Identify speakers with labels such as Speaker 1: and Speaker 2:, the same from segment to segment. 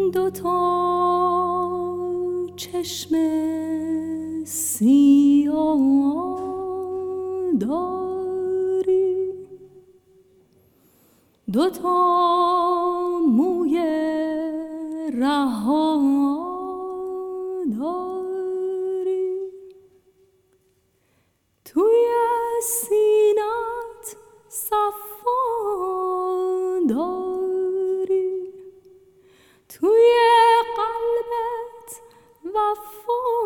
Speaker 1: دو تا چشم سیاه داری، دو تا موی رها داری، توی سینت صفا داری، توی قلبت وفا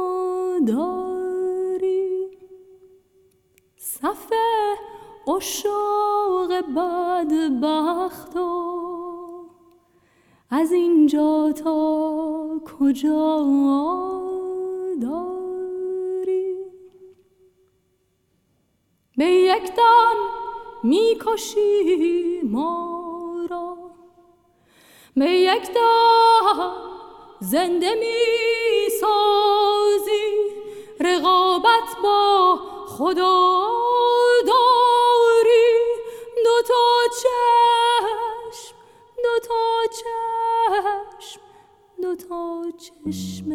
Speaker 1: داری، صف عشاق بدبختا از اینجا تا کجا داری؟ به یک دم میکشی ما را، به یک دم زنده میسازی، رقابت با خدا داری، دو تا چشم، دو تا چشم، دو تا چشم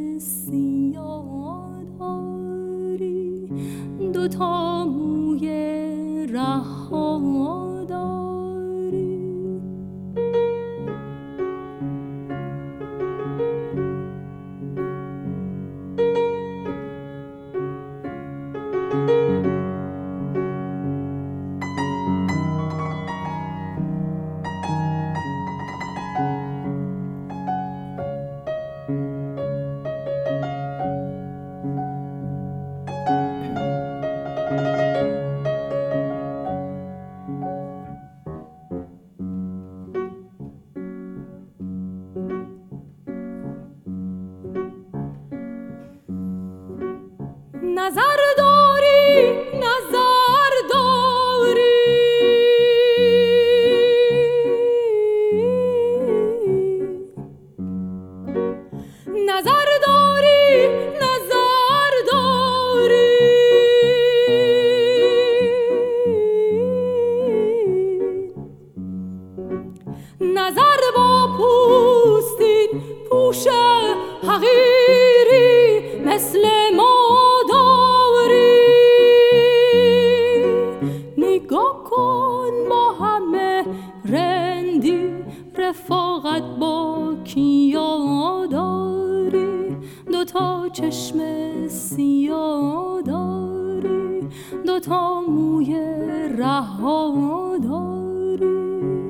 Speaker 1: سیاه داری، دو تا موی رها داری. نظر داری، نظر داری، نظر داری، نظر داری، نظر با پوستین پوش حقیری مثل ما داری، نگاه کن با همه رندی، رفاقت با کیا داری، دو تا چشم سیاه داری، دو تا موی رها داری.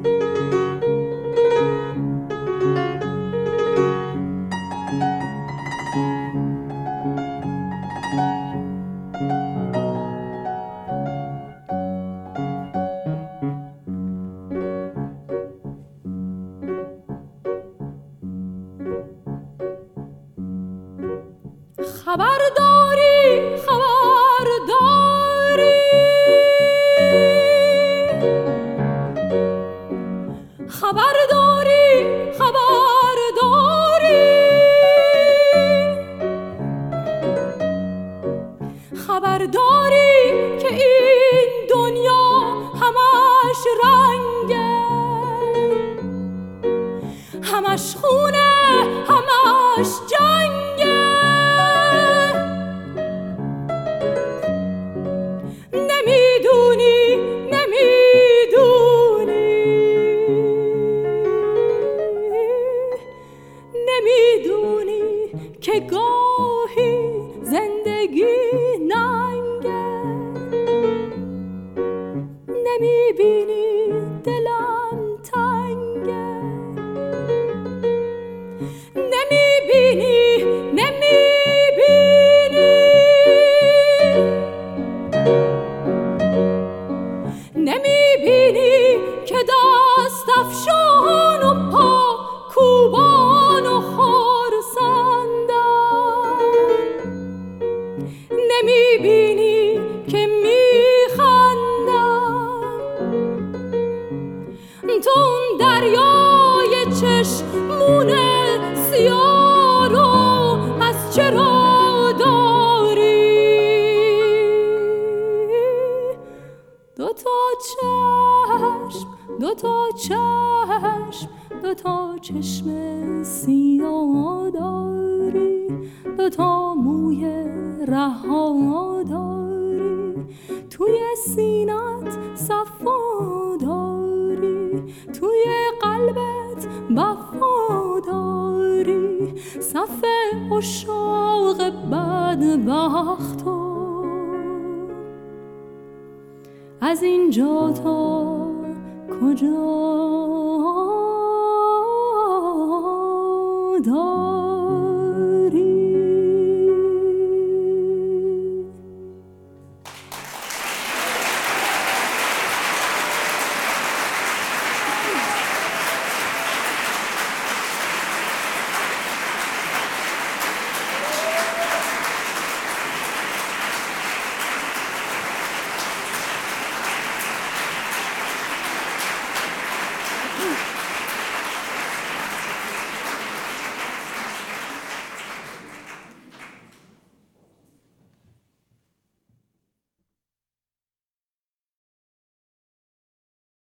Speaker 1: خبر داری، خبر داری، خبر داری، خبر داری، خبر داری که این دنیا همش رنگه، همش خونه، همش جنگه، نمیدونی، نمیدونی، نمیدونی که گاهی زندگی ننگه، نمیبینی دلم تنگه، نمیبینی، نمیبینی، نمیبینی که دست افشان و پا کوبان و خرسندن، نمیبینی که میخندن، تو اون دریای چشمون سیاه رو از چرا داری، دو تا چشم چشم سیاه داری، 2 موی رها داری، توی سینت صفا داری، توی قلبت وفا داری، صف عشاق بدبختا از اینجا تا کجا داری.